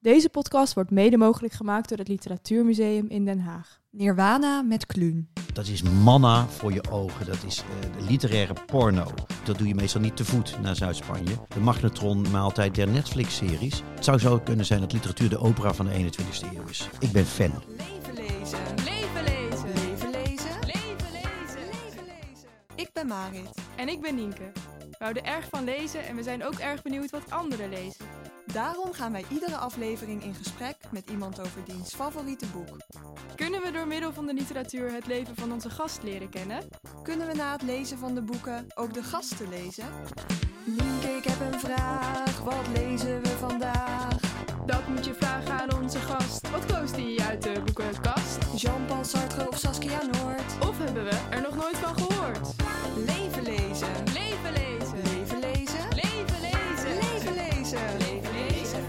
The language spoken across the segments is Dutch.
Deze podcast wordt mede mogelijk gemaakt door het Literatuurmuseum in Den Haag. Nirwana met Kluun. Dat is manna voor je ogen. Dat is literaire porno. Dat doe je meestal niet te voet naar Zuid-Spanje. De magnetronmaaltijd der Netflix-series. Het zou zo kunnen zijn dat literatuur de opera van de 21ste eeuw is. Ik ben fan. Leven lezen. Leven lezen. Leven lezen. Leven lezen. Leven lezen. Ik ben Marit. En ik ben Nienke. We houden erg van lezen en we zijn ook erg benieuwd wat anderen lezen. Daarom gaan wij iedere aflevering in gesprek met iemand over diens favoriete boek. Kunnen we door middel van de literatuur het leven van onze gast leren kennen? Kunnen we na het lezen van de boeken ook de gasten lezen? Nienke, ik heb een vraag. Wat lezen we vandaag? Dat moet je vragen aan onze gast. Wat koos die uit de boekenkast? Jean-Paul Sartre of Saskia Noord? Of hebben we er nog nooit van gehoord? Leven lezen. Leven lezen. Leven lezen. Leven lezen. Leven lezen. Leven lezen.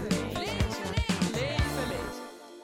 Leven lezen.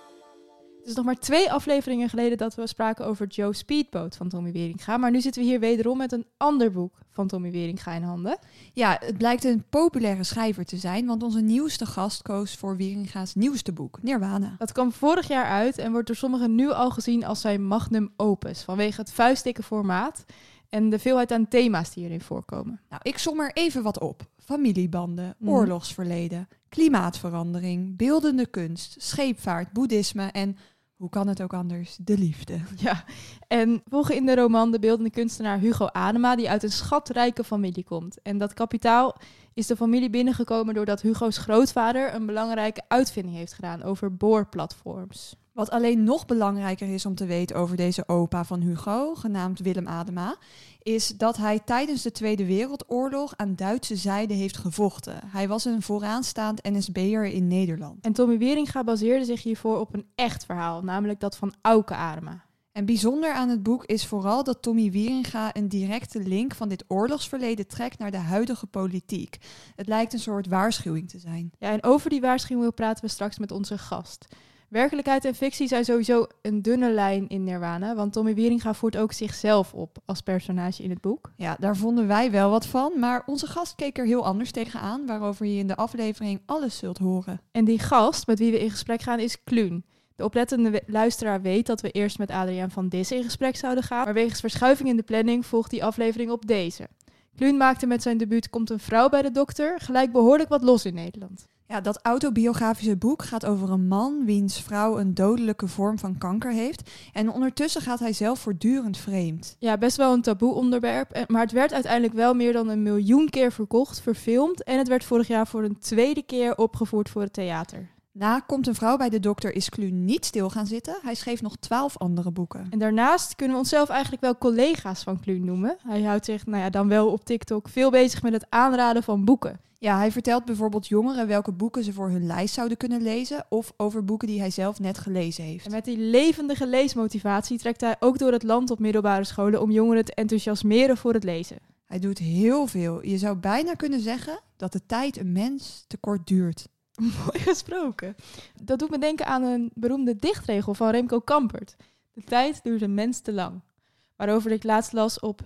Het is nog maar 2 afleveringen geleden dat we spraken over Joe Speedboat van Tommy Wieringa. Maar nu zitten we hier wederom met een ander boek van Tommy Wieringa in handen. Ja, het blijkt een populaire schrijver te zijn, want onze nieuwste gast koos voor Wieringa's nieuwste boek, Nirwana. Dat kwam vorig jaar uit en wordt door sommigen nu al gezien als zijn magnum opus, vanwege het vuistdikke formaat en de veelheid aan thema's die erin voorkomen. Nou, ik som er even wat op. Familiebanden, oorlogsverleden, klimaatverandering, beeldende kunst, scheepvaart, boeddhisme en, hoe kan het ook anders, de liefde. Ja, en volgen in de roman de beeldende kunstenaar Hugo Adema, die uit een schatrijke familie komt. En dat kapitaal is de familie binnengekomen doordat Hugo's grootvader een belangrijke uitvinding heeft gedaan over boorplatforms. Wat alleen nog belangrijker is om te weten over deze opa van Hugo, genaamd Willem Adema, is dat hij tijdens de Tweede Wereldoorlog aan Duitse zijde heeft gevochten. Hij was een vooraanstaand NSB'er in Nederland. En Tommy Wieringa baseerde zich hiervoor op een echt verhaal, namelijk dat van Auke Adema. En bijzonder aan het boek is vooral dat Tommy Wieringa een directe link van dit oorlogsverleden trekt naar de huidige politiek. Het lijkt een soort waarschuwing te zijn. Ja, en over die waarschuwing praten we straks met onze gast. Werkelijkheid en fictie zijn sowieso een dunne lijn in Nirwana, want Tommy Wieringa voert ook zichzelf op als personage in het boek. Ja, daar vonden wij wel wat van, maar onze gast keek er heel anders tegenaan, waarover je in de aflevering alles zult horen. En die gast met wie we in gesprek gaan is Kluun. De oplettende luisteraar weet dat we eerst met Adriaan van Dis in gesprek zouden gaan, maar wegens verschuiving in de planning volgt die aflevering op deze. Kluun maakte met zijn debuut Komt een vrouw bij de dokter gelijk behoorlijk wat los in Nederland. Ja, dat autobiografische boek gaat over een man wiens vrouw een dodelijke vorm van kanker heeft. En ondertussen gaat hij zelf voortdurend vreemd. Ja, best wel een taboe onderwerp, maar het werd uiteindelijk wel meer dan 1 miljoen keer verkocht, verfilmd en het werd vorig jaar voor een 2e keer opgevoerd voor het theater. Na Komt een vrouw bij de dokter is Kluun niet stil gaan zitten. Hij schreef nog 12 andere boeken. En daarnaast kunnen we onszelf eigenlijk wel collega's van Kluun noemen. Hij houdt zich dan wel op TikTok veel bezig met het aanraden van boeken. Ja, hij vertelt bijvoorbeeld jongeren welke boeken ze voor hun lijst zouden kunnen lezen of over boeken die hij zelf net gelezen heeft. En met die levendige leesmotivatie trekt hij ook door het land op middelbare scholen om jongeren te enthousiasmeren voor het lezen. Hij doet heel veel. Je zou bijna kunnen zeggen dat de tijd een mens te kort duurt. Mooi gesproken. Dat doet me denken aan een beroemde dichtregel van Remco Kampert. De tijd duurt een mens te lang. Waarover ik laatst las op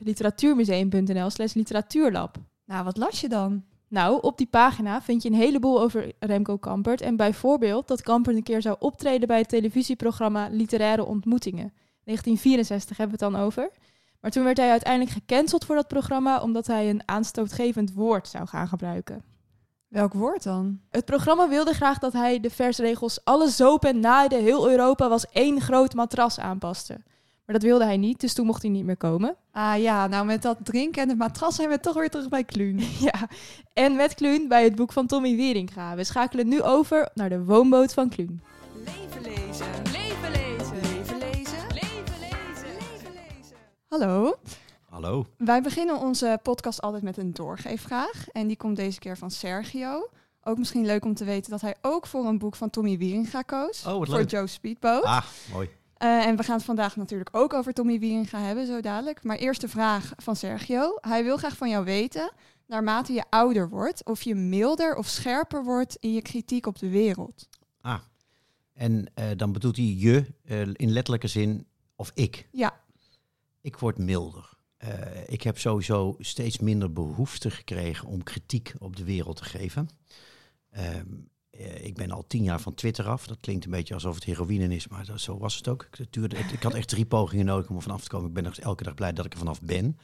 literatuurmuseum.nl/literatuurlab. Nou, wat las je dan? Nou, op die pagina vind je een heleboel over Remco Kampert. En bijvoorbeeld dat Kampert een keer zou optreden bij het televisieprogramma Literaire Ontmoetingen. 1964 hebben we het dan over. Maar toen werd hij uiteindelijk gecanceld voor dat programma omdat hij een aanstootgevend woord zou gaan gebruiken. Welk woord dan? Het programma wilde graag dat hij de versregels alle zoop en naaide, heel Europa was 1 groot matras aanpaste. Maar dat wilde hij niet, dus toen mocht hij niet meer komen. Ah ja, nou met dat drinken en het matras zijn we toch weer terug bij Kluun. Ja, en met Kluun bij het boek van Tommy Wieringa. We schakelen nu over naar de woonboot van Kluun. Leven lezen. Leven lezen. Leven lezen. Leven lezen. Leven lezen. Hallo. Hallo. Wij beginnen onze podcast altijd met een doorgeefvraag. En die komt deze keer van Sergio. Ook misschien leuk om te weten dat hij ook voor een boek van Tommy Wieringa koos. Oh, wat voor leuk. Joe Speedboat. Ah, mooi. En we gaan het vandaag natuurlijk ook over Tommy Wieringa hebben, zo dadelijk. Maar eerst de vraag van Sergio. Hij wil graag van jou weten, naarmate je ouder wordt, of je milder of scherper wordt in je kritiek op de wereld. Ah, en dan bedoelt hij je in letterlijke zin of ik. Ja. Ik word milder. Ik heb sowieso steeds minder behoefte gekregen om kritiek op de wereld te geven. ik ben al 10 jaar van Twitter af. Dat klinkt een beetje alsof het heroïne is, maar zo was het ook. Ik had echt 3 pogingen nodig om er vanaf te komen. Ik ben nog elke dag blij dat ik er vanaf ben.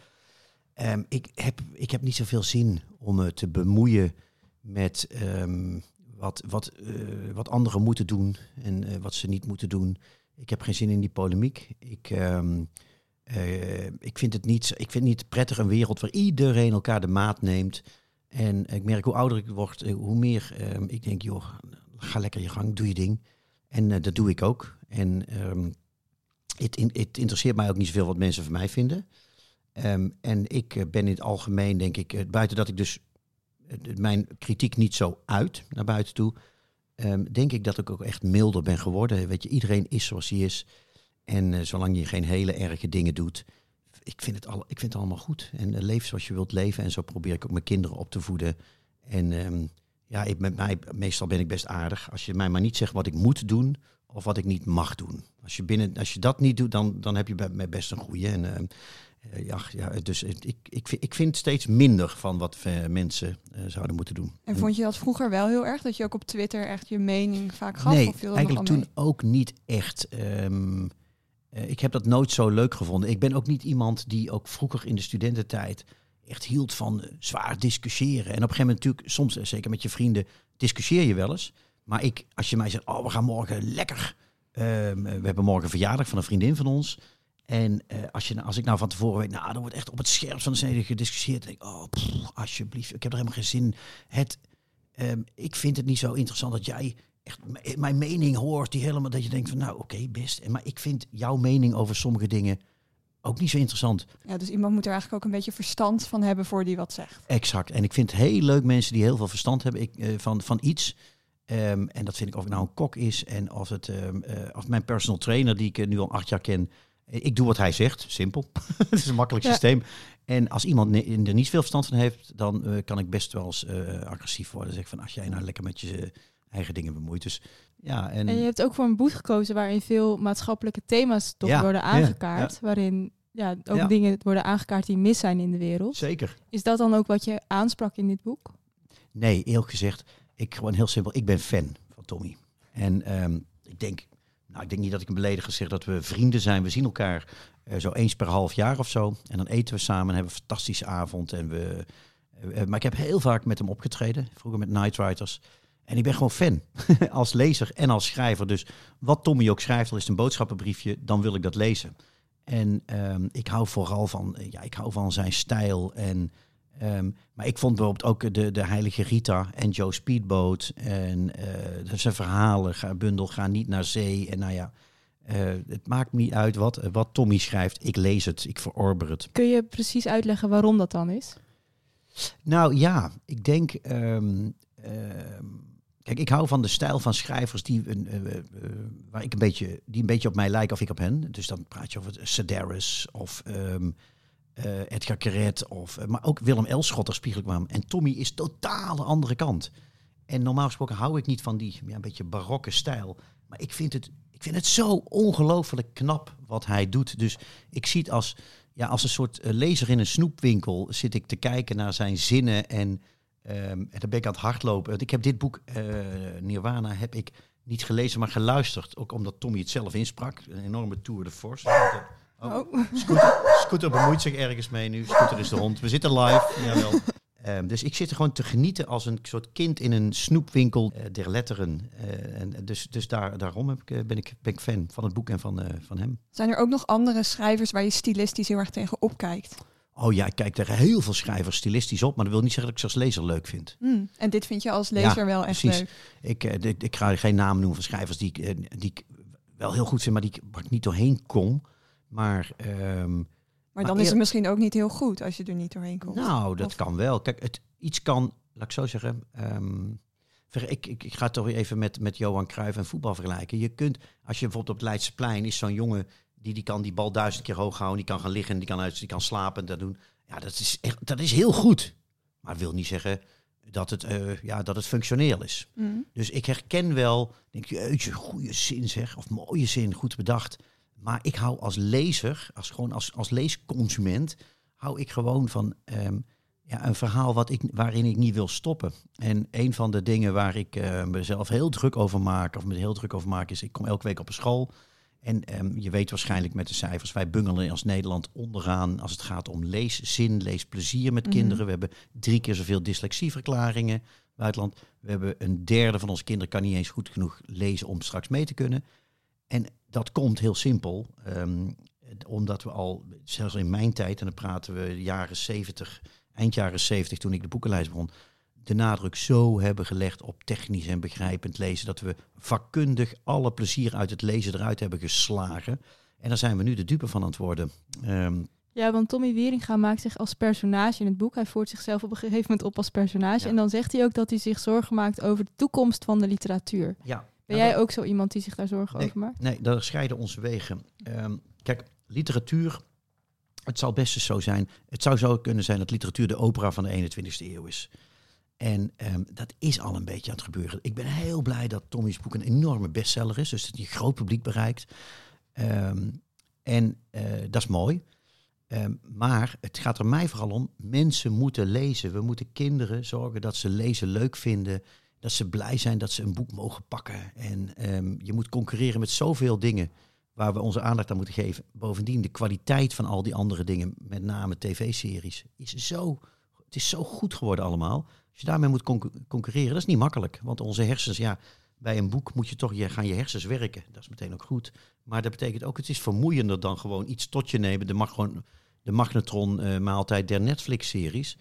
Ik heb niet zoveel zin om me te bemoeien met wat anderen moeten doen en wat ze niet moeten doen. Ik heb geen zin in die polemiek. Ik vind het niet prettig een wereld waar iedereen elkaar de maat neemt. En ik merk hoe ouder ik word, hoe meer ik denk, joh, ga lekker je gang, doe je ding. En dat doe ik ook. En het interesseert mij ook niet zoveel wat mensen van mij vinden. En ik ben in het algemeen, denk ik, buiten dat ik dus mijn kritiek niet zo uit naar buiten toe, denk ik dat ik ook echt milder ben geworden. Weet je, iedereen is zoals hij is. En zolang je geen hele erge dingen doet, ik vind het allemaal goed. En leef zoals je wilt leven. En zo probeer ik ook mijn kinderen op te voeden. En meestal ben ik best aardig. Als je mij maar niet zegt wat ik moet doen of wat ik niet mag doen. Als je dat niet doet, dan heb je bij mij best een goeie. En dus ik vind steeds minder van wat mensen zouden moeten doen. En vond je dat vroeger wel heel erg? Dat je ook op Twitter echt je mening vaak gaf? Nee, of viel dat eigenlijk nog toen ook niet echt. Ik heb dat nooit zo leuk gevonden. Ik ben ook niet iemand die ook vroeger in de studententijd echt hield van zwaar discussiëren. En op een gegeven moment natuurlijk, soms zeker met je vrienden, discussieer je wel eens. Maar als je mij zegt, we gaan morgen lekker. We hebben morgen verjaardag van een vriendin van ons. En als ik nou van tevoren weet, er wordt echt op het scherpst van de snede gediscussieerd. Dan denk ik, alsjeblieft, ik heb er helemaal geen zin in. Ik vind het niet zo interessant dat jij echt mijn mening hoort, die helemaal dat je denkt van oké, best. Maar ik vind jouw mening over sommige dingen ook niet zo interessant. Ja, dus iemand moet er eigenlijk ook een beetje verstand van hebben voor die wat zegt. Exact. En ik vind het heel leuk mensen die heel veel verstand hebben van iets. En dat vind ik of het nou een kok is en of mijn personal trainer die ik nu al 8 jaar ken. Ik doe wat hij zegt, simpel. Het is een makkelijk systeem. En als iemand er niet veel verstand van heeft, dan kan ik best wel eens agressief worden. Zeg van, als jij nou lekker met je eigen dingen bemoeit. Dus, ja, en je hebt ook voor een boek gekozen waarin veel maatschappelijke thema's toch worden aangekaart. Ja. Waarin dingen worden aangekaart die mis zijn in de wereld. Zeker. Is dat dan ook wat je aansprak in dit boek? Nee, eerlijk gezegd, gewoon heel simpel. Ik ben fan van Tommy. En ik denk niet dat ik een beledigend zeg dat we vrienden zijn. We zien elkaar zo eens per half jaar of zo. En dan eten we samen en hebben een fantastische avond. Maar ik heb heel vaak met hem opgetreden. Vroeger met Night Riders. En ik ben gewoon fan. Als lezer en als schrijver. Dus wat Tommy ook schrijft, al is het een boodschappenbriefje, dan wil ik dat lezen. En ik hou vooral van zijn stijl. Maar ik vond bijvoorbeeld ook de Heilige Rita en Joe Speedboat. En zijn verhalen, bundel Ga niet naar zee. En het maakt niet uit wat Tommy schrijft. Ik lees het, ik verorber het. Kun je precies uitleggen waarom dat dan is? Nou ja, ik denk... Kijk, ik hou van de stijl van schrijvers die een beetje op mij lijken of ik op hen. Dus dan praat je over Sedaris of Edgar Queret maar ook Willem Elschot spiegel ik me aan. En Tommy is totaal de andere kant. En normaal gesproken hou ik niet van die een beetje barokke stijl. Maar ik vind het zo ongelooflijk knap wat hij doet. Dus ik zie het als een soort lezer in een snoepwinkel zit ik te kijken naar zijn zinnen en dan ben ik aan het hardlopen. Ik heb dit boek, Nirvana, heb ik niet gelezen, maar geluisterd. Ook omdat Tommy het zelf insprak. Een enorme tour de force. Scooter bemoeit zich ergens mee nu. Scooter is de hond. We zitten live. Jawel. Dus ik zit er gewoon te genieten als een soort kind in een snoepwinkel der letteren. Dus daarom ben ik fan van het boek en van hem. Zijn er ook nog andere schrijvers waar je stilistisch heel erg tegen opkijkt? Oh ja, ik kijk tegen heel veel schrijvers stilistisch op, maar dat wil niet zeggen dat ik ze als lezer leuk vind. En dit vind je als lezer wel echt leuk? Ik ga geen namen noemen van schrijvers die ik wel heel goed vind, maar waar ik niet doorheen kom. Maar dan is het misschien ook niet heel goed als je er niet doorheen komt. Nou, dat kan wel. Kijk, iets kan, laat ik zo zeggen. Ik ga het toch weer even met Johan Cruijff en voetbal vergelijken. Je kunt, als je bijvoorbeeld op het Leidseplein is zo'n jongen die kan die bal 1000 keer hoog houden, die kan gaan liggen, die kan slapen en dat doen. Ja, dat is heel goed. Maar het wil niet zeggen dat het functioneel is. Dus ik herken wel, denk je, goede zin zeg, of mooie zin, goed bedacht. Maar ik hou als lezer, als leesconsument, hou ik gewoon van Ja, een verhaal waarin ik niet wil stoppen. En een van de dingen waar ik mezelf heel druk over maak, is ik kom elke week op een school. En je weet waarschijnlijk met de cijfers, wij bungelen als Nederland onderaan als het gaat om leeszin, leesplezier met kinderen. We hebben 3 keer zoveel dyslexieverklaringen buitenland. We hebben 1/3 van onze kinderen kan niet eens goed genoeg lezen om straks mee te kunnen. En dat komt heel simpel, omdat we al, zelfs in mijn tijd, en dan praten we eind jaren 70, toen ik de boekenlijst begon, de nadruk zo hebben gelegd op technisch en begrijpend lezen, dat we vakkundig alle plezier uit het lezen eruit hebben geslagen. En daar zijn we nu de dupe van aan het worden. Ja, want Tommy Wieringa maakt zich als personage in het boek. Hij voert zichzelf op een gegeven moment op als personage. Ja. En dan zegt hij ook dat hij zich zorgen maakt over de toekomst van de literatuur. Ja. Ben jij ook zo iemand die zich daar zorgen over maakt? Nee, daar scheiden onze wegen. Kijk, literatuur, het zal best eens zo zijn. Het zou zo kunnen zijn dat literatuur de opera van de 21e eeuw is. En dat is al een beetje aan het gebeuren. Ik ben heel blij dat Tommy's boek een enorme bestseller is. Dus dat hij een groot publiek bereikt. Dat is mooi. Maar het gaat er mij vooral om, mensen moeten lezen. We moeten kinderen zorgen dat ze lezen leuk vinden. Dat ze blij zijn dat ze een boek mogen pakken. En je moet concurreren met zoveel dingen waar we onze aandacht aan moeten geven. Bovendien, de kwaliteit van al die andere dingen, met name tv-series, het is zo goed geworden allemaal. Als je daarmee moet concurreren, dat is niet makkelijk. Want onze hersens, bij een boek moet je toch gaan je hersens werken. Dat is meteen ook goed. Maar dat betekent ook, het is vermoeiender dan gewoon iets tot je nemen. De magnetron maaltijd der Netflix-series.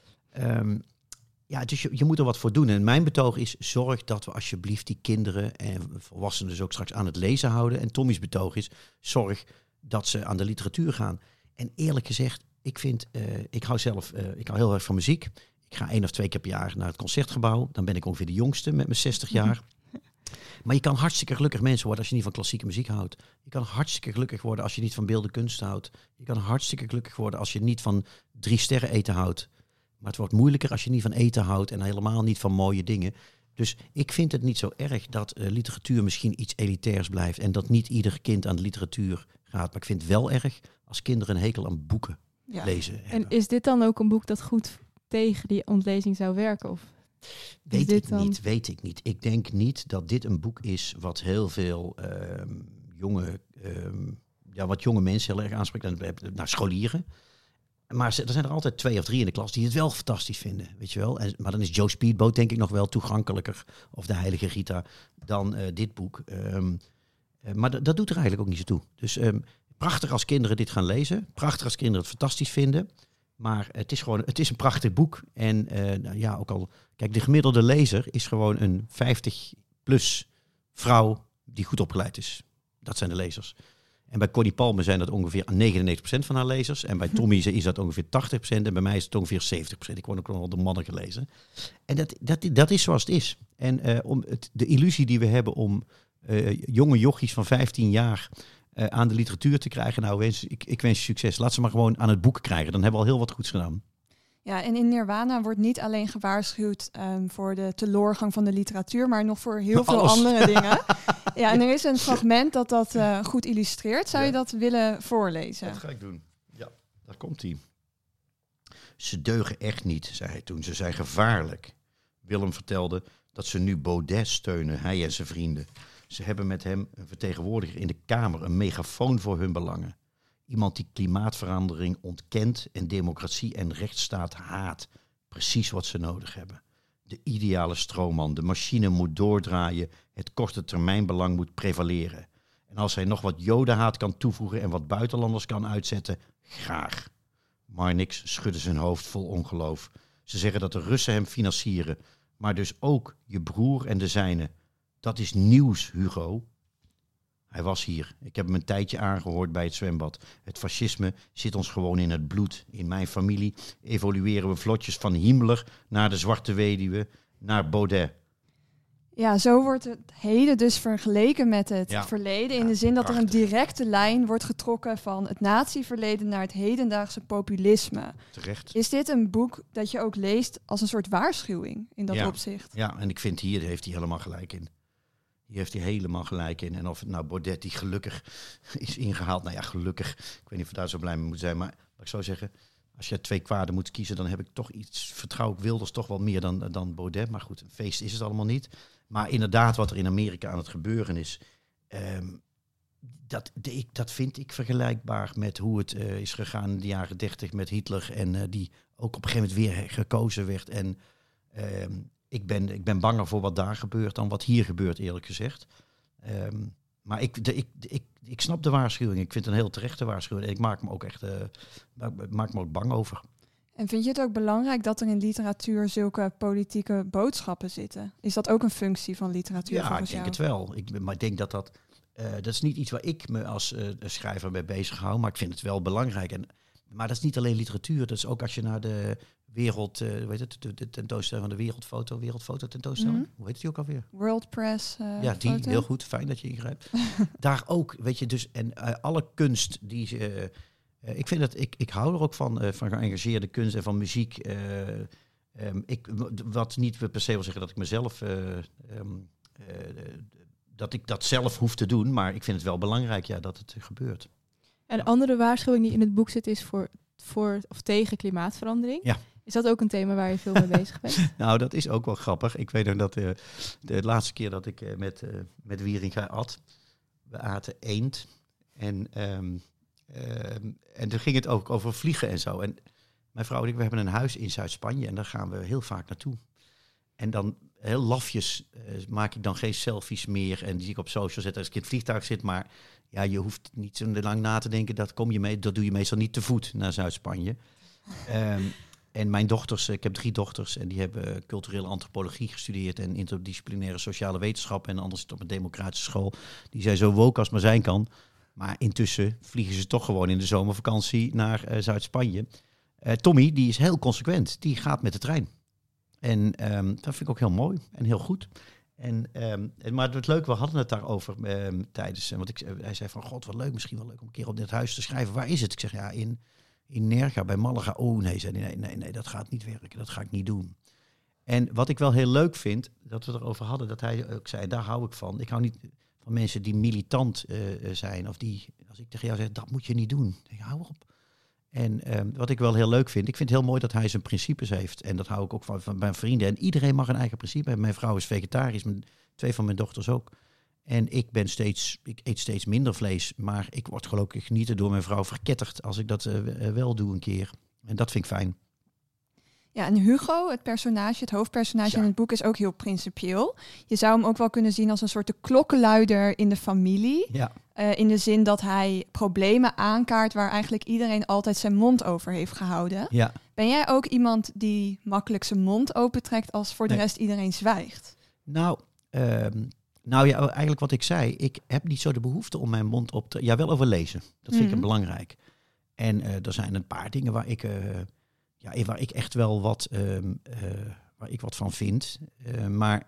Dus je moet er wat voor doen. En mijn betoog is, zorg dat we alsjeblieft die kinderen en volwassenen dus ook straks aan het lezen houden. En Tommy's betoog is, zorg dat ze aan de literatuur gaan. En eerlijk gezegd, ik hou heel erg van muziek. Ik ga 1 of 2 keer per jaar naar het Concertgebouw. Dan ben ik ongeveer de jongste met mijn 60 jaar. Maar je kan hartstikke gelukkig mensen worden als je niet van klassieke muziek houdt. Je kan hartstikke gelukkig worden als je niet van beeldende kunst houdt. Je kan hartstikke gelukkig worden als je niet van 3 sterren eten houdt. Maar het wordt moeilijker als je niet van eten houdt en helemaal niet van mooie dingen. Dus ik vind het niet zo erg dat literatuur misschien iets elitairs blijft en dat niet ieder kind aan de literatuur gaat. Maar ik vind het wel erg als kinderen een hekel aan boeken lezen hebben. En is dit dan ook een boek dat goed tegen die ontlezing zou werken? Of weet ik niet. Ik denk niet dat dit een boek is wat heel veel jonge mensen heel erg aanspreekt. Naar scholieren. Maar er zijn er altijd 2 of 3 in de klas die het wel fantastisch vinden, weet je wel. Maar dan is Joe Speedboat denk ik nog wel toegankelijker, of de Heilige Rita, dan dit boek. Maar dat doet er eigenlijk ook niet zo toe. Dus prachtig als kinderen dit gaan lezen. Prachtig als kinderen het fantastisch vinden. Maar het is een prachtig boek. En ook al, kijk, de gemiddelde lezer is gewoon een 50-plus vrouw die goed opgeleid is. Dat zijn de lezers. En bij Connie Palme zijn dat ongeveer 99% van haar lezers. En bij Tommy is dat ongeveer 80%. En bij mij is het ongeveer 70%. Ik word ook nog wel door mannen gelezen. En dat is zoals het is. En de illusie die we hebben om jonge jochies van 15 jaar aan de literatuur te krijgen. Nou, ik wens je succes. Laat ze maar gewoon aan het boek krijgen. Dan hebben we al heel wat goeds gedaan. Ja, en in Nirvana wordt niet alleen gewaarschuwd voor de teloorgang van de literatuur, maar nog voor heel veel andere dingen. Ja, en er is een fragment dat goed illustreert. Zou je dat willen voorlezen? Dat ga ik doen. Ja, daar komt hij. Ze deugen echt niet, zei hij toen. Ze zijn gevaarlijk. Willem vertelde dat ze nu Baudet steunen, hij en zijn vrienden. Ze hebben met hem een vertegenwoordiger in de Kamer, een megafoon voor hun belangen. Iemand die klimaatverandering ontkent en democratie en rechtsstaat haat. Precies wat ze nodig hebben. De ideale stroomman, de machine moet doordraaien, het korte termijnbelang moet prevaleren. En als hij nog wat jodenhaat kan toevoegen en wat buitenlanders kan uitzetten, graag. Marnix schudde zijn hoofd vol ongeloof. Ze zeggen dat de Russen hem financieren, maar dus ook je broer en de zijne. Dat is nieuws, Hugo. Hij was hier. Ik heb hem een tijdje aangehoord bij het zwembad. Het fascisme zit ons gewoon in het bloed. In mijn familie evolueren we vlotjes van Himmler naar de Zwarte Weduwe, naar Baudet. Ja, zo wordt het heden dus vergeleken met het verleden. In de zin dat er een directe lijn wordt getrokken van het nazi-verleden naar het hedendaagse populisme. Terecht. Is dit een boek dat je ook leest als een soort waarschuwing in dat opzicht? Ja, en ik vind hier heeft hij helemaal gelijk in. Hier heeft hij helemaal gelijk in. En of het nou Baudet die gelukkig is ingehaald. Nou ja, gelukkig. Ik weet niet of we daar zo blij mee moeten zijn. Maar wat ik zou zeggen, als je 2 kwaden moet kiezen, dan heb ik toch vertrouw ik Wilders toch wel meer dan Baudet. Maar goed, een feest is het allemaal niet. Maar inderdaad, wat er in Amerika aan het gebeuren is, dat vind ik vergelijkbaar met hoe het is gegaan in de jaren 30 met Hitler. En die ook op een gegeven moment weer gekozen werd. En ik ben banger voor wat daar gebeurt dan wat hier gebeurt, eerlijk gezegd. Maar ik snap de waarschuwing. Ik vind het een heel terechte waarschuwing. En ik maak me ook bang over. En vind je het ook belangrijk dat er in literatuur zulke politieke boodschappen zitten? Is dat ook een functie van literatuur volgens jou? Ja, ik denk het wel. Maar ik denk dat is niet iets waar ik me als schrijver mee bezig hou. Maar ik vind het wel belangrijk. Maar dat is niet alleen literatuur. Dat is ook als je naar de de tentoonstelling van de wereldfoto tentoonstelling. Mm-hmm. Hoe heet die ook alweer? World Press. Ja, die, foto. heel goed. Fijn dat je ingrijpt. Daar ook, weet je, dus en alle kunst die ik vind dat ik hou er ook van geëngageerde kunst en van muziek. Wat niet per se wil zeggen dat ik mezelf dat ik dat zelf hoef te doen, maar ik vind het wel belangrijk dat het gebeurt. En een andere waarschuwing die in het boek zit is voor of tegen klimaatverandering. Ja. Is dat ook een thema waar je veel mee bezig bent? Nou, dat is ook wel grappig. Ik weet nog dat de laatste keer dat ik met Wieringa at, we aten eend. En toen ging het ook over vliegen en zo. En mijn vrouw en ik, we hebben een huis in Zuid-Spanje en daar gaan we heel vaak naartoe. En dan heel lafjes maak ik dan geen selfies meer en die zie ik op social zetten als ik in het vliegtuig zit. Maar ja, je hoeft niet zo lang na te denken, dat doe je meestal niet te voet naar Zuid-Spanje. En mijn dochters, ik heb 3 dochters en die hebben culturele antropologie gestudeerd en interdisciplinaire sociale wetenschappen en anders op een democratische school. Die zijn zo woke als maar zijn kan. Maar intussen vliegen ze toch gewoon in de zomervakantie naar Zuid-Spanje. Tommy, die is heel consequent. Die gaat met de trein. En dat vind ik ook heel mooi en heel goed. Maar het leuke, we hadden het daarover tijdens. Want hij zei van, god, wat leuk, misschien wel leuk om een keer op dit huis te schrijven. Waar is het? Ik zeg, ja, in Nerga bij Malaga. Oh nee, zei hij, nee, dat gaat niet werken. Dat ga ik niet doen. En wat ik wel heel leuk vind, dat we erover hadden, dat hij ook zei, daar hou ik van. Ik hou niet van mensen die militant zijn. Of die, als ik tegen jou zeg, dat moet je niet doen. Ik hou op. En wat ik wel heel leuk vind, ik vind het heel mooi dat hij zijn principes heeft. En dat hou ik ook van mijn vrienden. En iedereen mag een eigen principe hebben. Mijn vrouw is vegetarisch, 2 van mijn dochters ook. En ik eet steeds minder vlees. Maar ik word gelukkig niet door mijn vrouw verketterd als ik dat wel doe een keer. En dat vind ik fijn. Ja, en Hugo, het hoofdpersonage in het boek, is ook heel principieel. Je zou hem ook wel kunnen zien als een soort de klokkenluider in de familie. Ja. In de zin dat hij problemen aankaart waar eigenlijk iedereen altijd zijn mond over heeft gehouden. Ja. Ben jij ook iemand die makkelijk zijn mond opentrekt als voor de rest iedereen zwijgt? Nou ja, eigenlijk wat ik zei. Ik heb niet zo de behoefte om mijn mond op te... Ja, wel over lezen. Dat vind ik belangrijk. En er zijn een paar dingen waar ik echt wel waar ik wat van vind. Maar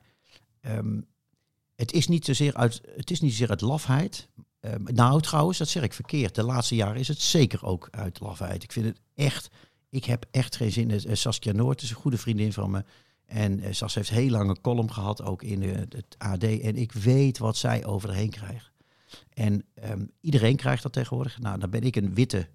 het is niet zozeer uit lafheid. Nou, trouwens, dat zeg ik verkeerd. De laatste jaren is het zeker ook uit lafheid. Ik vind het echt... Ik heb echt geen zin in... Saskia Noord is een goede vriendin van me. En Sas heeft heel lang een column gehad, ook in het AD. En ik weet wat zij over heen krijgt. En iedereen krijgt dat tegenwoordig. Nou, dan ben ik een witte...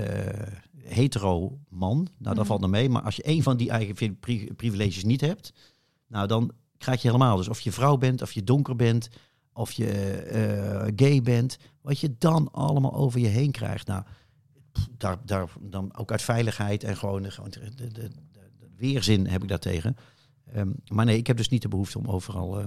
hetero man, nou dat valt er mee. Maar als je één van die eigen privileges niet hebt, nou dan krijg je helemaal. Dus of je vrouw bent, of je donker bent, of je gay bent, wat je dan allemaal over je heen krijgt. Nou, daar dan ook uit veiligheid en gewoon de weerzin heb ik daartegen. Maar nee, ik heb dus niet de behoefte om overal...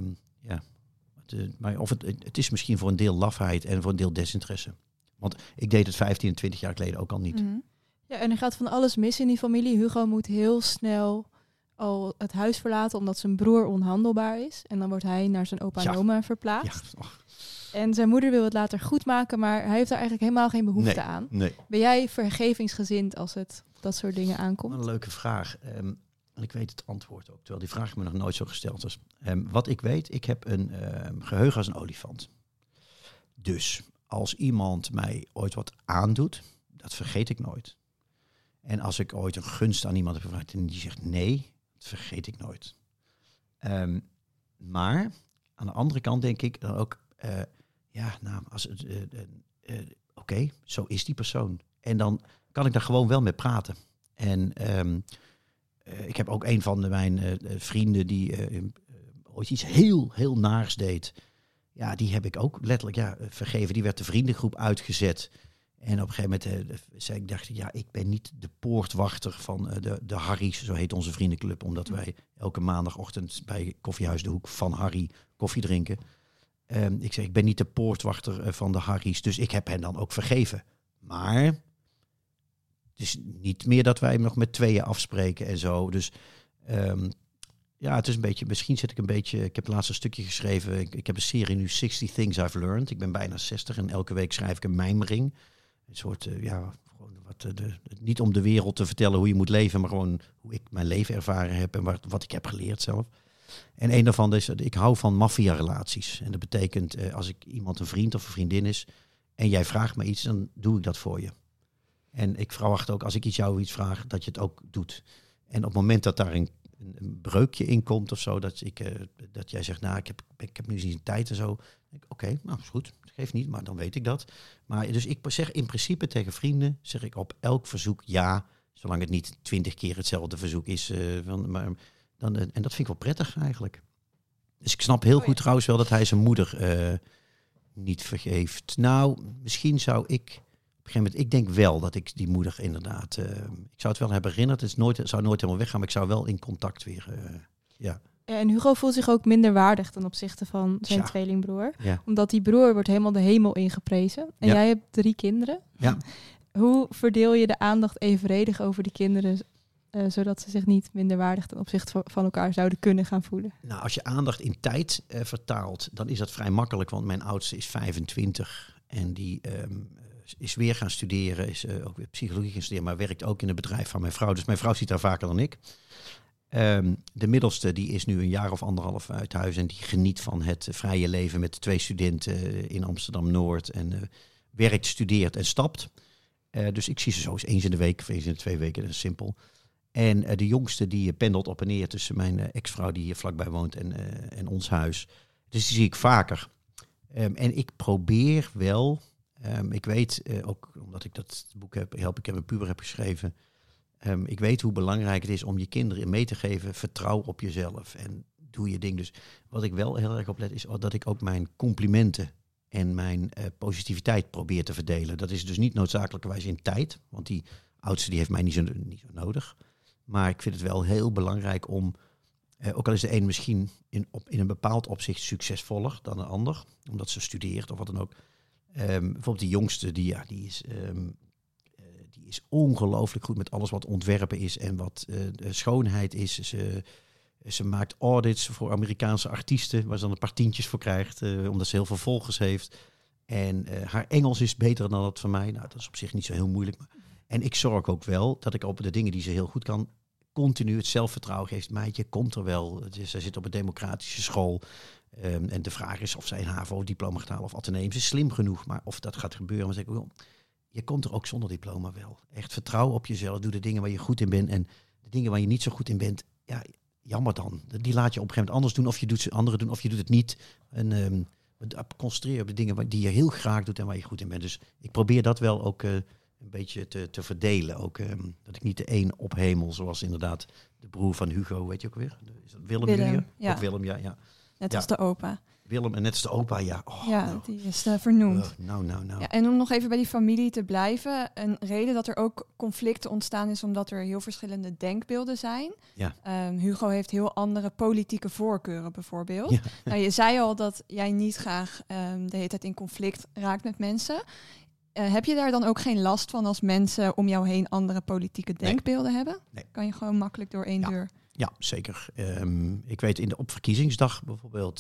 maar of het is misschien voor een deel lafheid en voor een deel desinteresse. Want ik deed het 15 en 20 jaar geleden ook al niet. Mm-hmm. Ja, en er gaat van alles mis in die familie. Hugo moet heel snel al het huis verlaten omdat zijn broer onhandelbaar is. En dan wordt hij naar zijn opa en oma verplaatst. Ja. En zijn moeder wil het later goed maken, maar hij heeft daar eigenlijk helemaal geen behoefte aan. Nee. Ben jij vergevingsgezind als het op dat soort dingen aankomt? Een leuke vraag. En ik weet het antwoord ook, terwijl die vraag me nog nooit zo gesteld was. Wat ik weet, ik heb een geheugen als een olifant. Dus als iemand mij ooit wat aandoet, dat vergeet ik nooit. En als ik ooit een gunst aan iemand heb gevraagd en die zegt nee, dat vergeet ik nooit. Maar aan de andere kant denk ik dan ook, oké, zo is die persoon. En dan kan ik daar gewoon wel mee praten. En ik heb ook een van mijn vrienden die ooit iets heel, heel naars deed. Ja, die heb ik ook letterlijk vergeven. Die werd de vriendengroep uitgezet. En op een gegeven moment dacht ik, ik ben niet de poortwachter van de Harry's, zo heet onze vriendenclub. Omdat wij elke maandagochtend bij Koffiehuis De Hoek van Harry koffie drinken. Ik ben niet de poortwachter van de Harry's, dus ik heb hen dan ook vergeven. Maar het is niet meer dat wij nog met tweeën afspreken en zo. Dus het is een beetje, misschien zit ik een beetje, ik heb het laatste stukje geschreven. Ik heb een serie nu 60 Things I've Learned. Ik ben bijna 60 en elke week schrijf ik een mijmering. Een soort, niet om de wereld te vertellen hoe je moet leven, maar gewoon hoe ik mijn leven ervaren heb en wat ik heb geleerd zelf. En een daarvan is, ik hou van maffia-relaties. En dat betekent, als ik iemand een vriend of een vriendin is en jij vraagt me iets, dan doe ik dat voor je. En ik verwacht ook, als ik jou iets vraag, dat je het ook doet. En op het moment dat daar een breukje in komt of zo, dat jij zegt, ik heb nu eens een tijd en zo. Oké, is goed, dat geeft niet, maar dan weet ik dat. Maar dus ik zeg in principe tegen vrienden, zeg ik op elk verzoek ja, zolang het niet 20 keer hetzelfde verzoek is. En dat vind ik wel prettig eigenlijk. Dus ik snap heel goed trouwens wel dat hij zijn moeder niet vergeeft. Nou, misschien zou ik op een gegeven moment, ik denk wel dat ik die moeder inderdaad, ik zou het wel hebben herinnerd. Het zou nooit helemaal weggaan, maar ik zou wel in contact weer, Ja, en Hugo voelt zich ook minder waardig ten opzichte van zijn tweelingbroer. Ja. Omdat die broer wordt helemaal de hemel ingeprezen. En jij hebt 3 kinderen. Ja. Hoe verdeel je de aandacht evenredig over die kinderen, zodat ze zich niet minder waardig ten opzichte van elkaar zouden kunnen gaan voelen? Nou, als je aandacht in tijd vertaalt, dan is dat vrij makkelijk. Want mijn oudste is 25 en die is weer gaan studeren. Is ook weer psychologie gaan studeren, maar werkt ook in het bedrijf van mijn vrouw. Dus mijn vrouw ziet daar vaker dan ik. De middelste die is nu 1 jaar of 1,5 uit huis en die geniet van het vrije leven met 2 studenten in Amsterdam-Noord en werkt, studeert en stapt. Dus ik zie ze zo eens in de week of eens in de 2 weken, dat is simpel. En de jongste die pendelt op en neer tussen mijn ex-vrouw die hier vlakbij woont en ons huis. Dus die zie ik vaker. En ik probeer wel, ik weet ook omdat ik dat boek Help ik heb een puber heb geschreven. Ik weet hoe belangrijk het is om je kinderen mee te geven. Vertrouw op jezelf en doe je ding. Dus wat ik wel heel erg op let is dat ik ook mijn complimenten en mijn positiviteit probeer te verdelen. Dat is dus niet noodzakelijkerwijs in tijd. Want die oudste die heeft mij niet zo nodig. Maar ik vind het wel heel belangrijk om, ook al is de een misschien in een bepaald opzicht succesvoller dan de ander. Omdat ze studeert of wat dan ook. Bijvoorbeeld die jongste, die is ongelooflijk goed met alles wat ontwerpen is en wat schoonheid is. Ze maakt audits voor Amerikaanse artiesten, waar ze dan een paar tientjes voor krijgt, omdat ze heel veel volgers heeft. En haar Engels is beter dan dat van mij. Nou, dat is op zich niet zo heel moeilijk. En ik zorg ook wel dat ik op de dingen die ze heel goed kan, continu het zelfvertrouwen geeft. Meidje, komt er wel. Zij zit op een democratische school. En de vraag is of zij een HAVO-diploma gaat halen of ateneum. Ze is slim genoeg, maar of dat gaat gebeuren. Maar zeg ik, je komt er ook zonder diploma wel. Echt vertrouw op jezelf. Doe de dingen waar je goed in bent. En de dingen waar je niet zo goed in bent, ja, jammer dan. Die laat je op een gegeven moment anders doen. Of je doet ze anderen doen, of je doet het niet. En concentreer op de dingen die je heel graag doet en waar je goed in bent. Dus ik probeer dat wel ook een beetje te verdelen. Ook dat ik niet de een ophemel, zoals inderdaad de broer van Hugo, weet je ook weer? Is dat Willem? Ja. Ook Willem, ja. Net als de opa. Willem en net als de opa, ja. Die is vernoemd. Nou. Ja, en om nog even bij die familie te blijven. Een reden dat er ook conflicten ontstaan is omdat er heel verschillende denkbeelden zijn. Ja. Hugo heeft heel andere politieke voorkeuren bijvoorbeeld. Ja. Nou, je zei al dat jij niet graag de hele tijd in conflict raakt met mensen. Heb je daar dan ook geen last van als mensen om jou heen andere politieke denkbeelden hebben? Nee. Kan je gewoon makkelijk door één deur? Ja, zeker. Ik weet op verkiezingsdag bijvoorbeeld,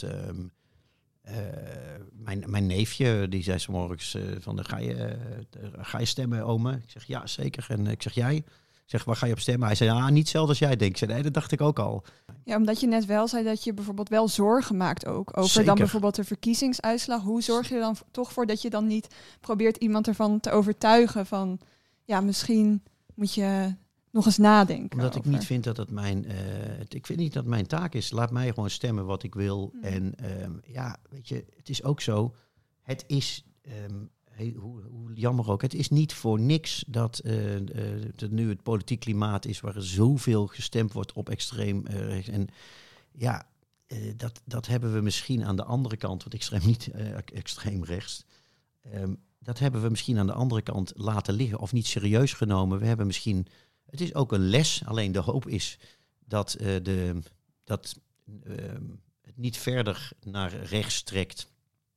mijn neefje die zei 's morgens van ga je stemmen, ome? Ik zeg ja, zeker. En ik zeg jij? Ik zeg, waar ga je op stemmen? Hij zei niet hetzelfde als jij denkt. Ik zei nee, dat dacht ik ook al. Ja, omdat je net wel zei dat je bijvoorbeeld wel zorgen maakt ook over Zeker. Dan bijvoorbeeld de verkiezingsuitslag. Hoe zorg je er dan toch voor dat je dan niet probeert iemand ervan te overtuigen van ja, misschien moet je nog eens nadenken. Omdat ik niet vind dat het ik vind niet dat mijn taak is. Laat mij gewoon stemmen wat ik wil. En weet je, het is ook zo. Het is hoe jammer ook. Het is niet voor niks dat nu het politiek klimaat is waar er zoveel gestemd wordt op extreem rechts. En ja, dat hebben we misschien aan de andere kant, want ik stem niet extreem rechts. Dat hebben we misschien aan de andere kant laten liggen of niet serieus genomen. We hebben misschien, het is ook een les, alleen de hoop is dat het niet verder naar rechts trekt.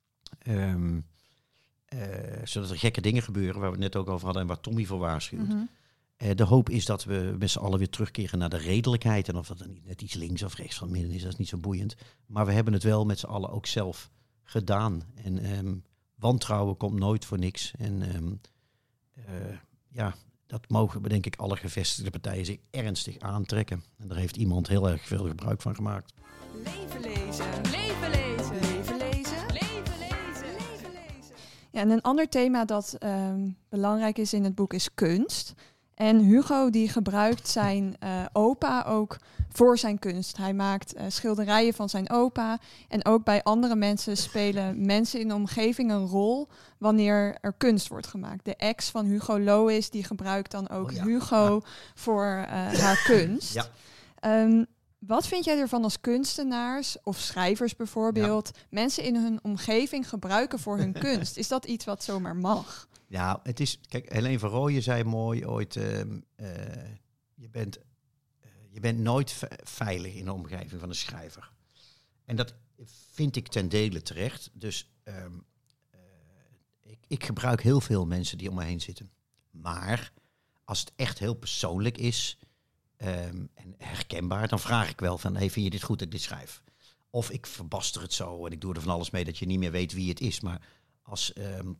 Zodat er gekke dingen gebeuren, waar we het net ook over hadden en waar Tommy voor waarschuwt. Mm-hmm. De hoop is dat we met z'n allen weer terugkeren naar de redelijkheid. En of dat dan net iets links of rechts van midden is, dat is niet zo boeiend. Maar we hebben het wel met z'n allen ook zelf gedaan. En wantrouwen komt nooit voor niks. En dat mogen we denk ik alle gevestigde partijen zich ernstig aantrekken. En daar heeft iemand heel erg veel gebruik van gemaakt. Leven lezen. Leven lezen. Leven lezen. Leven lezen. Leven lezen. Ja, en een ander thema dat belangrijk is in het boek is kunst. En Hugo die gebruikt zijn opa ook voor zijn kunst. Hij maakt schilderijen van zijn opa. En ook bij andere mensen spelen mensen in de omgeving een rol wanneer er kunst wordt gemaakt. De ex van Hugo Lois die gebruikt dan ook Hugo voor haar kunst. Ja. Wat vind jij ervan als kunstenaars of schrijvers bijvoorbeeld mensen in hun omgeving gebruiken voor hun kunst? Is dat iets wat zomaar mag? Ja, het is... Kijk, Helene van Rooyen zei mooi ooit... je bent nooit veilig in de omgeving van een schrijver. En dat vind ik ten dele terecht. Dus ik gebruik heel veel mensen die om me heen zitten. Maar als het echt heel persoonlijk is... en herkenbaar, dan vraag ik wel van... Hey, vind je dit goed dat ik dit schrijf? Of ik verbaster het zo en ik doe er van alles mee... dat je niet meer weet wie het is. Maar als...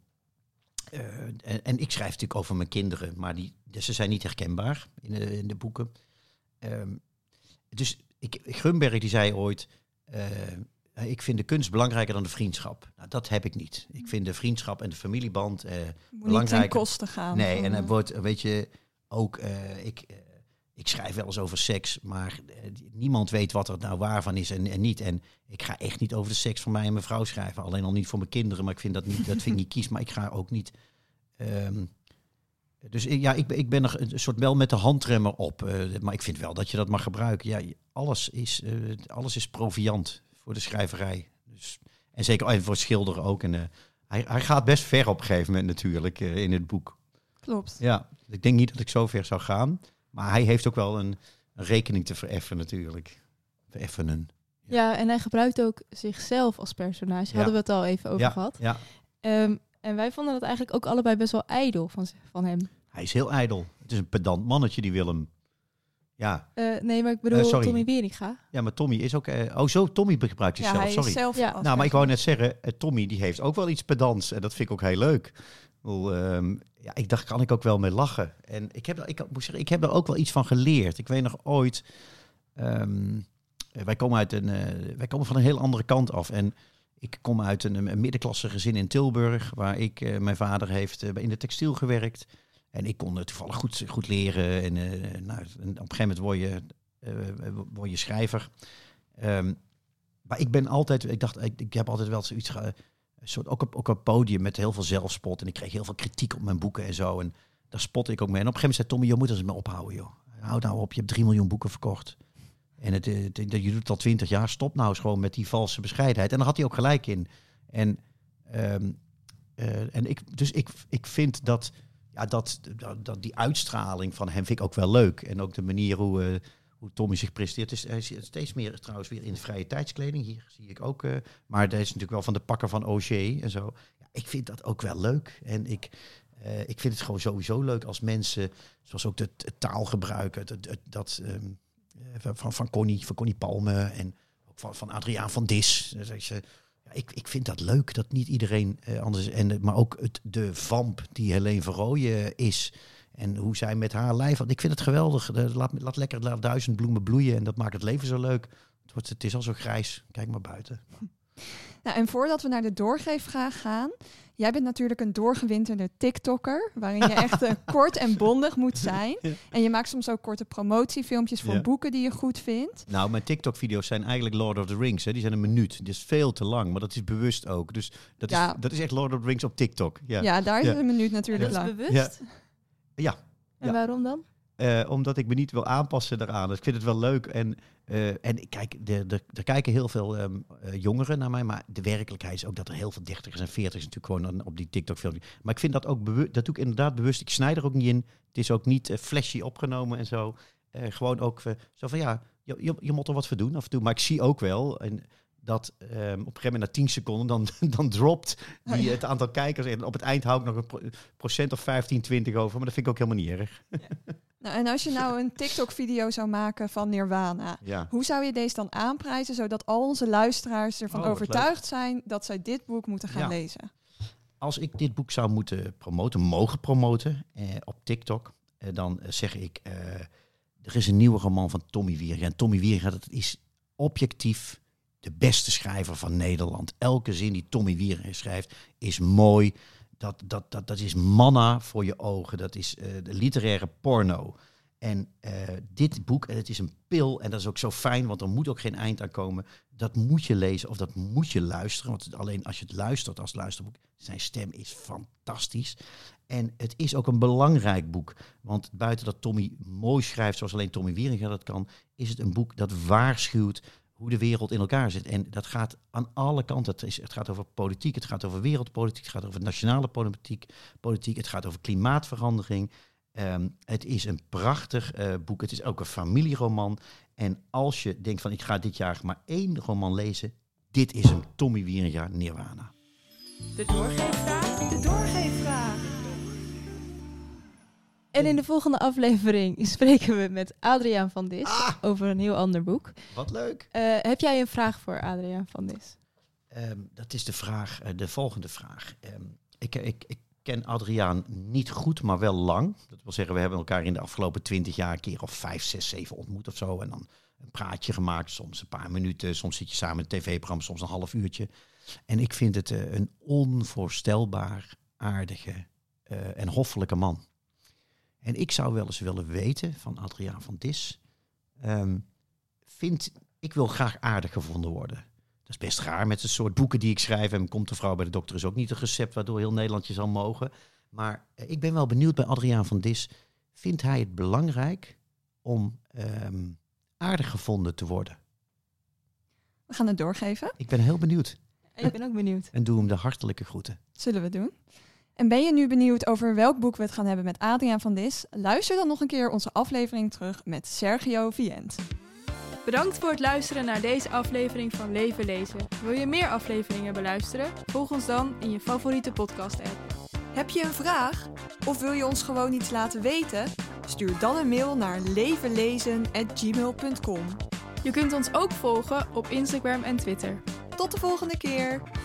en ik schrijf natuurlijk over mijn kinderen, maar ze zijn niet herkenbaar in de boeken. Dus Grunberg die zei ooit, ik vind de kunst belangrijker dan de vriendschap. Nou, dat heb ik niet. Ik vind de vriendschap en de familieband belangrijker. Niet ten koste gaan. Nee, en het wordt, weet je, ook... Ik schrijf wel eens over seks, maar niemand weet wat er nou waar van is en niet. En ik ga echt niet over de seks van mij en mijn vrouw schrijven. Alleen al niet voor mijn kinderen, maar ik vind dat vind ik niet kies. Maar ik ga ook niet... Dus ja, ik ben er een soort wel met de handremmer op. Maar ik vind wel dat je dat mag gebruiken. Ja, alles is proviant voor de schrijverij. Dus, en zeker voor schilderen ook. En hij gaat best ver op een gegeven moment natuurlijk in het boek. Klopt. Ja, ik denk niet dat ik zo ver zou gaan. Maar hij heeft ook wel een rekening te vereffen natuurlijk. Vereffenen. Ja, en hij gebruikt ook zichzelf als personage. Hadden we het al even over gehad. Ja. En wij vonden dat eigenlijk ook allebei best wel ijdel van hem. Hij is heel ijdel. Het is een pedant mannetje, die Willem. Ja. Nee, maar ik bedoel Tommy Wieringa. Ja, maar Tommy is ook... Tommy gebruikt zichzelf, hij sorry. Is zelf nou, maar ik wou net zeggen, Tommy die heeft ook wel iets pedants. En dat vind ik ook heel leuk. Ik dacht, kan ik ook wel mee lachen. En ik heb er ook wel iets van geleerd. Ik weet nog ooit... Wij komen van een heel andere kant af. En ik kom uit een middenklasse gezin in Tilburg, waar mijn vader heeft in de textiel gewerkt. En ik kon toevallig goed leren. En op een gegeven moment word je schrijver. Maar ik ben altijd... Ik heb altijd wel zoiets... ook op een podium met heel veel zelfspot. En ik kreeg heel veel kritiek op mijn boeken en zo. En daar spotte ik ook mee. En op een gegeven moment zei Tommy, je moet er eens mee ophouden, joh. Houd nou op, je hebt 3 miljoen boeken verkocht. En je doet het al 20 jaar. Stop nou eens gewoon met die valse bescheidenheid. En daar had hij ook gelijk in. En ik vind dat die uitstraling van hem vind ik ook wel leuk. En ook de manier hoe Tommy zich presenteert. Hij is steeds meer trouwens weer in de vrije tijdskleding. Hier zie ik ook. Maar dat is natuurlijk wel van de pakken van Auger en zo. Ja, ik vind dat ook wel leuk. En ik vind het gewoon sowieso leuk als mensen, zoals ook de taal gebruiken. Van Connie Palme en ook van Adriaan van Dis. Ik vind dat leuk dat niet iedereen anders is. Maar ook de vamp die Helene van Rooyen is. En hoe zij met haar lijf... Ik vind het geweldig. Laat lekker 1000 bloemen bloeien. En dat maakt het leven zo leuk. Het is al zo grijs. Kijk maar buiten. Nou, en voordat we naar de doorgeefvraag gaan. Jij bent natuurlijk een doorgewinterde TikToker, waarin je echt kort en bondig moet zijn. Ja. En je maakt soms ook korte promotiefilmpjes voor boeken die je goed vindt. Nou, mijn TikTok-video's zijn eigenlijk Lord of the Rings. Hè. Die zijn een minuut. Dat is veel te lang, maar dat is bewust ook. Dus dat is echt Lord of the Rings op TikTok. Ja, daar is een minuut natuurlijk lang. Dat is bewust? Ja. En waarom dan? Omdat ik me niet wil aanpassen daaraan. Dus ik vind het wel leuk. En kijk, er kijken heel veel jongeren naar mij. Maar de werkelijkheid is ook dat er heel veel 30ers en 40ers natuurlijk gewoon op die TikTok-filmpjes. Maar ik vind dat ook bewust. Dat doe ik inderdaad bewust. Ik snij er ook niet in. Het is ook niet flashy opgenomen en zo. Gewoon ook zo van ja, je moet er wat voor doen af en toe. Maar ik zie ook wel dat op een gegeven moment na 10 seconden dan dropt het aantal kijkers. En op het eind hou ik nog een procent of 15, 20 over. Maar dat vind ik ook helemaal niet erg. Ja. Nou, en als je nou een TikTok-video zou maken van Nirvana, hoe zou je deze dan aanprijzen, zodat al onze luisteraars ervan overtuigd zijn dat zij dit boek moeten gaan lezen? Als ik dit boek zou moeten mogen promoten op TikTok, dan zeg ik, er is een nieuwe roman van Tommy Wieringa. En Tommy Wieringa, dat is objectief de beste schrijver van Nederland. Elke zin die Tommy Wieringa schrijft is mooi. Dat is manna voor je ogen. Dat is de literaire porno. En dit boek, het is een pil. En dat is ook zo fijn, want er moet ook geen eind aan komen. Dat moet je lezen of dat moet je luisteren. Want alleen als je het luistert als luisterboek, zijn stem is fantastisch. En het is ook een belangrijk boek. Want buiten dat Tommy mooi schrijft, zoals alleen Tommy Wieringa dat kan, is het een boek dat waarschuwt hoe de wereld in elkaar zit. En dat gaat aan alle kanten. Het gaat over politiek, het gaat over wereldpolitiek, het gaat over nationale politiek, het gaat over klimaatverandering. Het is een prachtig boek. Het is ook een familieroman. En als je denkt van ik ga dit jaar maar 1 roman lezen, dit is hem, Tommy Wieringa, Nirvana. De doorgeefvraag. En in de volgende aflevering spreken we met Adriaan van Dis over een heel ander boek. Wat leuk. Heb jij een vraag voor Adriaan van Dis? Dat is de volgende vraag. Ik ken Adriaan niet goed, maar wel lang. Dat wil zeggen, we hebben elkaar in de afgelopen 20 jaar een keer of 5, 6, 7 ontmoet of zo. En dan een praatje gemaakt, soms een paar minuten. Soms zit je samen in een tv-programma, soms een half uurtje. En ik vind het een onvoorstelbaar aardige en hoffelijke man. En ik zou wel eens willen weten van Adriaan van Dis. Ik wil graag aardig gevonden worden. Dat is best raar met het soort boeken die ik schrijf. En Komt de vrouw bij de dokter is ook niet een recept waardoor heel Nederland je zal mogen. Maar ik ben wel benieuwd bij Adriaan van Dis. Vindt hij het belangrijk om aardig gevonden te worden? We gaan het doorgeven. Ik ben heel benieuwd. Ik ben ook benieuwd. En doe hem de hartelijke groeten. Zullen we doen. En ben je nu benieuwd over welk boek we het gaan hebben met Adriaan van Dis? Luister dan nog een keer onze aflevering terug met Sergio Vient. Bedankt voor het luisteren naar deze aflevering van Leven Lezen. Wil je meer afleveringen beluisteren? Volg ons dan in je favoriete podcast-app. Heb je een vraag? Of wil je ons gewoon iets laten weten? Stuur dan een mail naar levenlezen@gmail.com. Je kunt ons ook volgen op Instagram en Twitter. Tot de volgende keer!